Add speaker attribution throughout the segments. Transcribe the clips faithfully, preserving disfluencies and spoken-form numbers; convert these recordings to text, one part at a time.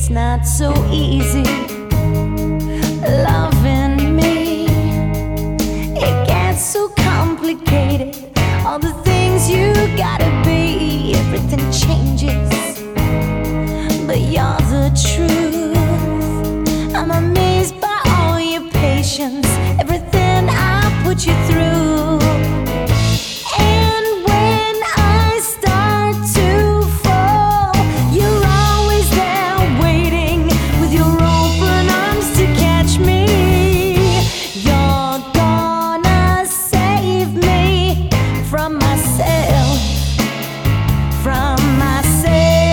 Speaker 1: It's not so easy loving me. It gets so complicated. All the things you gotta be, everything changes, but you're the truth. I'm amazed by all your patience, everything I put you through. And when I start to fall, you're always there waiting with your open arms to catch me. You're gonna save me from myself, from myself.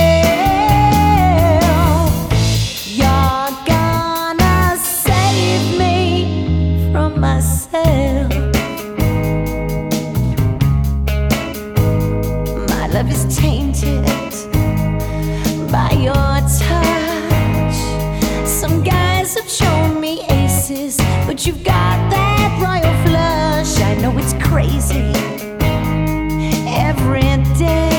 Speaker 1: You're gonna save me from myself. My love is tainted by your touch. Some guys have shown me aces, but you've got that royal flush. I know it's crazy every day.